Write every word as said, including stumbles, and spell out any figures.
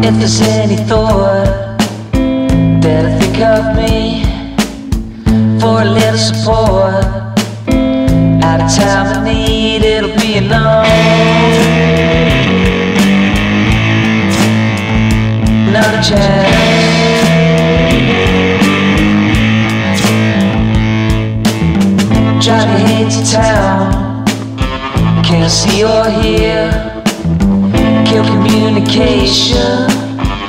If there's any thought that'll think of me for a little support, at a time of need it'll be enough. Not a chance. Driving here to town, can't see or hear, kill communication.